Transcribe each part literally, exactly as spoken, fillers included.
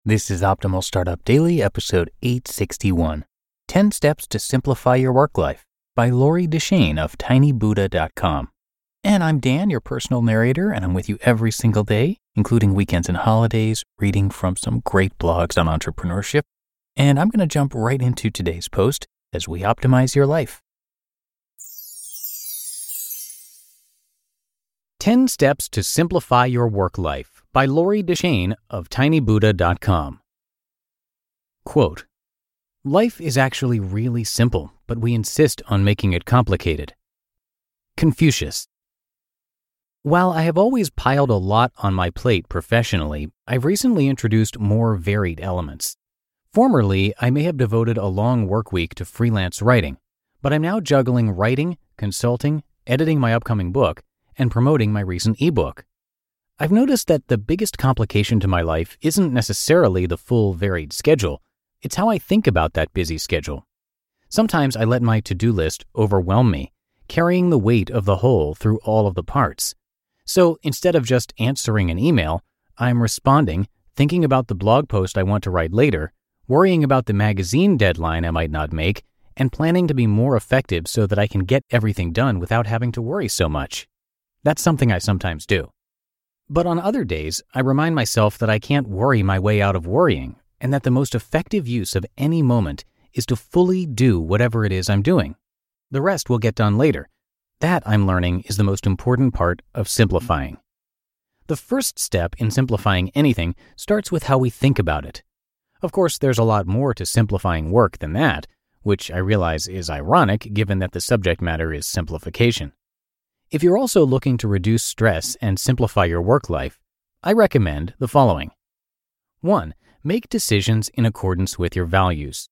This is Optimal Startup Daily, episode eight sixty-one, ten Steps to Simplify Your Work Life by Lori Deshane of tiny buddha dot com. And I'm Dan, your personal narrator, and I'm with you every single day, including weekends and holidays, reading from some great blogs on entrepreneurship. And I'm going to jump right into today's post as we optimize your life. ten Steps to Simplify Your Work Life by Lori Deshane of tiny buddha dot com. Quote, "Life is actually really simple, but we insist on making it complicated." Confucius. While I have always piled a lot on my plate professionally, I've recently introduced more varied elements. Formerly, I may have devoted a long work week to freelance writing, but I'm now juggling writing, consulting, editing my upcoming book, and promoting my recent ebook. I've noticed that the biggest complication to my life isn't necessarily the full varied schedule, it's how I think about that busy schedule. Sometimes I let my to-do list overwhelm me, carrying the weight of the whole through all of the parts. So instead of just answering an email, I'm responding, thinking about the blog post I want to write later, worrying about the magazine deadline I might not make, and planning to be more effective so that I can get everything done without having to worry so much. That's something I sometimes do. But on other days, I remind myself that I can't worry my way out of worrying, and that the most effective use of any moment is to fully do whatever it is I'm doing. The rest will get done later. That, I'm learning, is the most important part of simplifying. The first step in simplifying anything starts with how we think about it. Of course, there's a lot more to simplifying work than that, which I realize is ironic given that the subject matter is simplification. If you're also looking to reduce stress and simplify your work life, I recommend the following. one. Make decisions in accordance with your values.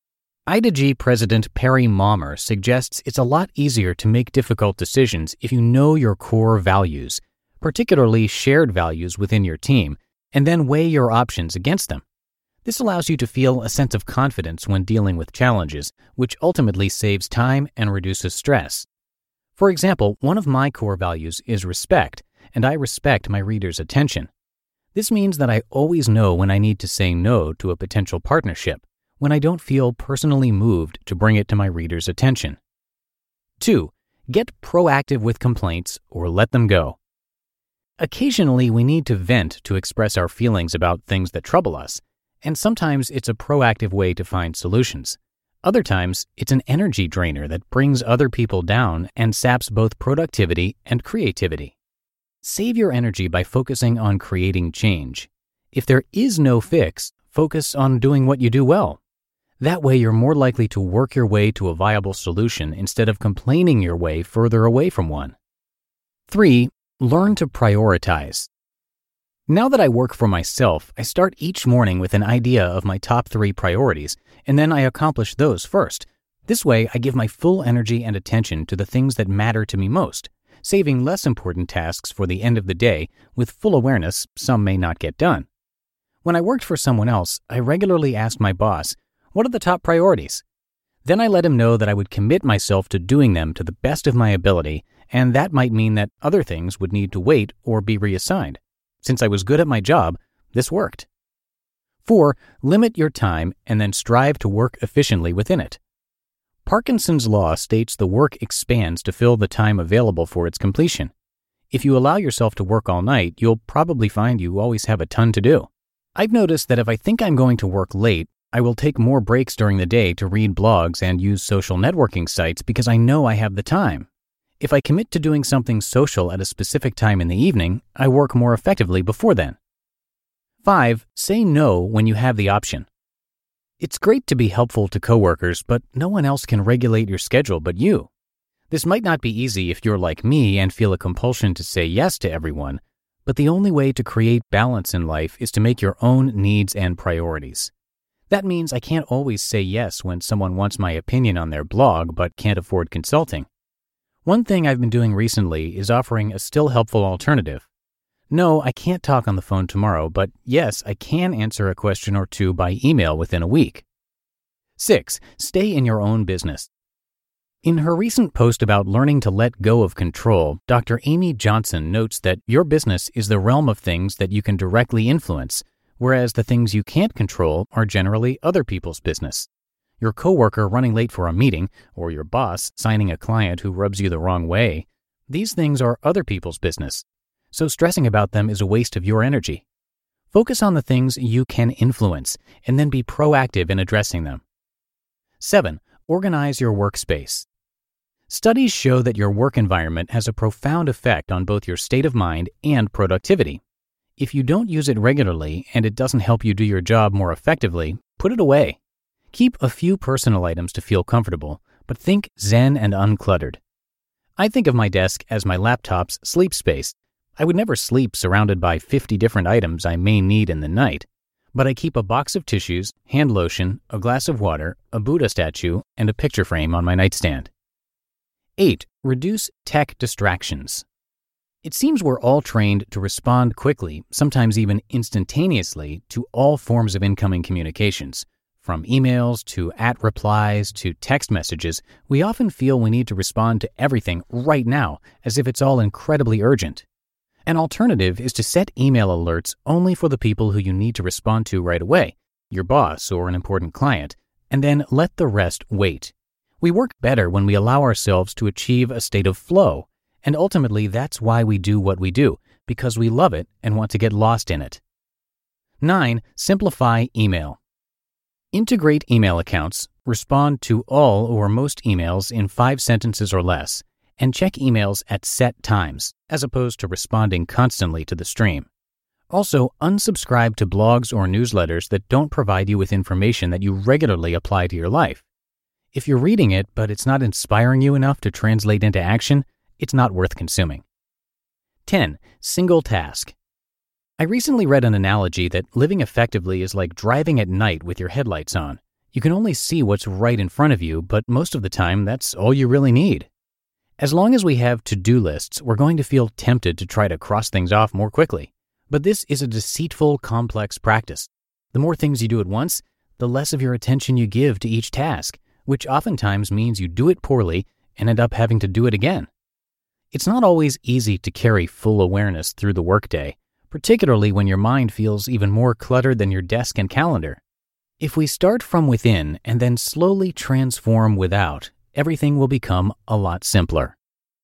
I D G President Perry Mommer suggests it's a lot easier to make difficult decisions if you know your core values, particularly shared values within your team, and then weigh your options against them. This allows you to feel a sense of confidence when dealing with challenges, which ultimately saves time and reduces stress. For example, one of my core values is respect, and I respect my readers' attention. This means that I always know when I need to say no to a potential partnership, when I don't feel personally moved to bring it to my readers' attention. two. Get proactive with complaints or let them go. Occasionally, we need to vent to express our feelings about things that trouble us, and sometimes it's a proactive way to find solutions. Other times, it's an energy drainer that brings other people down and saps both productivity and creativity. Save your energy by focusing on creating change. If there is no fix, focus on doing what you do well. That way, you're more likely to work your way to a viable solution instead of complaining your way further away from one. three. Learn to prioritize. Now that I work for myself, I start each morning with an idea of my top three priorities, and then I accomplish those first. This way, I give my full energy and attention to the things that matter to me most, saving less important tasks for the end of the day with full awareness some may not get done. When I worked for someone else, I regularly asked my boss, "What are the top priorities?" Then I let him know that I would commit myself to doing them to the best of my ability, and that might mean that other things would need to wait or be reassigned. Since I was good at my job, this worked. four. Limit your time and then strive to work efficiently within it. Parkinson's law states the work expands to fill the time available for its completion. If you allow yourself to work all night, you'll probably find you always have a ton to do. I've noticed that if I think I'm going to work late, I will take more breaks during the day to read blogs and use social networking sites because I know I have the time. If I commit to doing something social at a specific time in the evening, I work more effectively before then. five. Say no when you have the option. It's great to be helpful to coworkers, but no one else can regulate your schedule but you. This might not be easy if you're like me and feel a compulsion to say yes to everyone, but the only way to create balance in life is to make your own needs and priorities. That means I can't always say yes when someone wants my opinion on their blog but can't afford consulting. One thing I've been doing recently is offering a still helpful alternative. No, I can't talk on the phone tomorrow, but yes, I can answer a question or two by email within a week. six. Stay in your own business. In her recent post about learning to let go of control, Doctor Amy Johnson notes that your business is the realm of things that you can directly influence, whereas the things you can't control are generally other people's business. Your coworker running late for a meeting, or your boss signing a client who rubs you the wrong way, these things are other people's business. So stressing about them is a waste of your energy. Focus on the things you can influence, and then be proactive in addressing them. seven. Organize your workspace. Studies show that your work environment has a profound effect on both your state of mind and productivity. If you don't use it regularly and it doesn't help you do your job more effectively, put it away. Keep a few personal items to feel comfortable, but think zen and uncluttered. I think of my desk as my laptop's sleep space. I would never sleep surrounded by fifty different items I may need in the night, but I keep a box of tissues, hand lotion, a glass of water, a Buddha statue, and a picture frame on my nightstand. eight. Reduce tech distractions. It seems we're all trained to respond quickly, sometimes even instantaneously, to all forms of incoming communications. From emails to at replies to text messages, we often feel we need to respond to everything right now, as if it's all incredibly urgent. An alternative is to set email alerts only for the people who you need to respond to right away, your boss or an important client, and then let the rest wait. We work better when we allow ourselves to achieve a state of flow, and ultimately that's why we do what we do, because we love it and want to get lost in it. nine. Simplify email. Integrate email accounts, respond to all or most emails in five sentences or less, and check emails at set times, as opposed to responding constantly to the stream. Also, unsubscribe to blogs or newsletters that don't provide you with information that you regularly apply to your life. If you're reading it but it's not inspiring you enough to translate into action, it's not worth consuming. ten. Single task. I recently read an analogy that living effectively is like driving at night with your headlights on. You can only see what's right in front of you, but most of the time, that's all you really need. As long as we have to-do lists, we're going to feel tempted to try to cross things off more quickly. But this is a deceitful, complex practice. The more things you do at once, the less of your attention you give to each task, which oftentimes means you do it poorly and end up having to do it again. It's not always easy to carry full awareness through the workday, particularly when your mind feels even more cluttered than your desk and calendar. If we start from within and then slowly transform without, everything will become a lot simpler.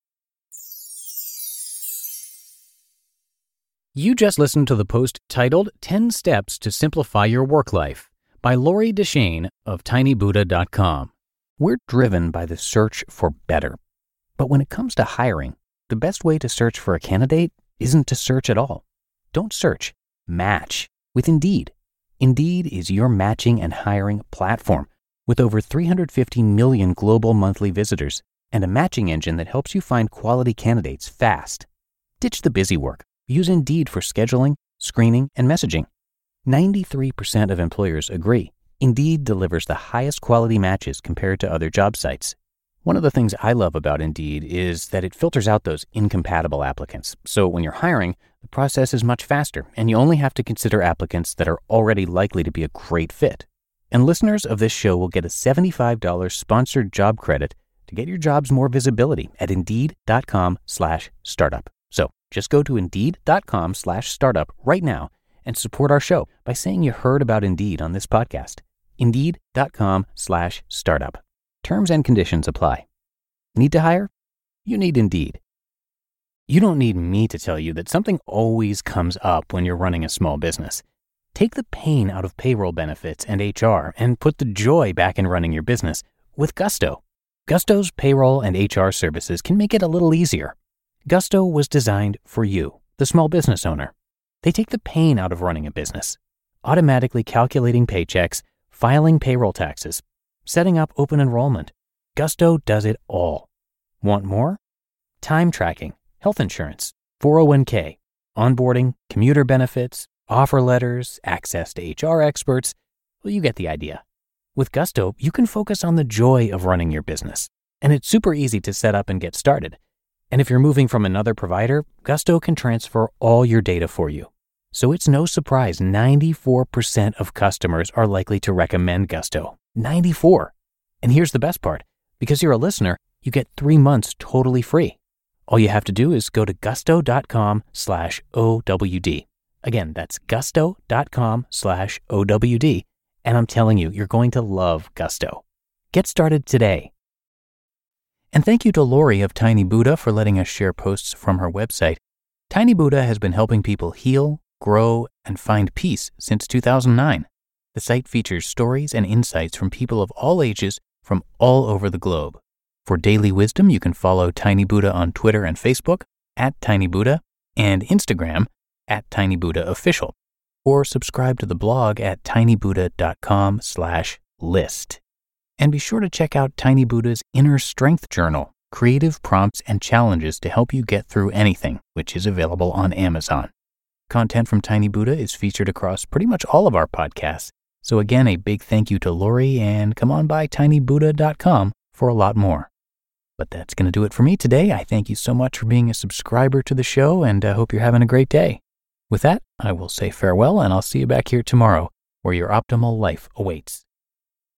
You just listened to the post titled ten Steps to Simplify Your Work Life by Lori Deshane of tiny buddha dot com. We're driven by the search for better. But when it comes to hiring, the best way to search for a candidate isn't to search at all. Don't search, match with Indeed. Indeed is your matching and hiring platform with over three hundred fifty million global monthly visitors and a matching engine that helps you find quality candidates fast. Ditch the busy work. Use Indeed for scheduling, screening, and messaging. ninety-three percent of employers agree Indeed delivers the highest quality matches compared to other job sites. One of the things I love about Indeed is that it filters out those incompatible applicants. So when you're hiring, the process is much faster, and you only have to consider applicants that are already likely to be a great fit. And listeners of this show will get a seventy-five dollars sponsored job credit to get your jobs more visibility at Indeed.com slash startup. So just go to Indeed.com slash startup right now and support our show by saying you heard about Indeed on this podcast. Indeed.com slash startup. Terms and conditions apply. Need to hire? You need Indeed. You don't need me to tell you that something always comes up when you're running a small business. Take the pain out of payroll benefits and H R and put the joy back in running your business with Gusto. Gusto's payroll and H R services can make it a little easier. Gusto was designed for you, the small business owner. They take the pain out of running a business, automatically calculating paychecks, filing payroll taxes, setting up open enrollment. Gusto does it all. Want more? Time tracking, health insurance, four oh one k, onboarding, commuter benefits, offer letters, access to H R experts. Well, you get the idea. With Gusto, you can focus on the joy of running your business, and it's super easy to set up and get started. And if you're moving from another provider, Gusto can transfer all your data for you. So it's no surprise ninety-four percent of customers are likely to recommend Gusto. ninety-four. And here's the best part. Because you're a listener, you get three months totally free. All you have to do is go to gusto.com slash OWD. Again, that's gusto.com slash OWD. And I'm telling you, you're going to love Gusto. Get started today. And thank you to Lori of Tiny Buddha for letting us share posts from her website. Tiny Buddha has been helping people heal, grow, and find peace since two thousand nine. The site features stories and insights from people of all ages from all over the globe. For daily wisdom, you can follow Tiny Buddha on Twitter and Facebook at Tiny Buddha and Instagram at Tiny Buddha Official, or subscribe to the blog at tinybuddha.com slash list. And be sure to check out Tiny Buddha's Inner Strength Journal, Creative Prompts and Challenges to Help You Get Through Anything, which is available on Amazon. Content from Tiny Buddha is featured across pretty much all of our podcasts. So again, a big thank you to Lori, and come on by tinybuddha dot com for a lot more. But that's going to do it for me today. I thank you so much for being a subscriber to the show, and I hope you're having a great day. With that, I will say farewell, and I'll see you back here tomorrow, where your optimal life awaits.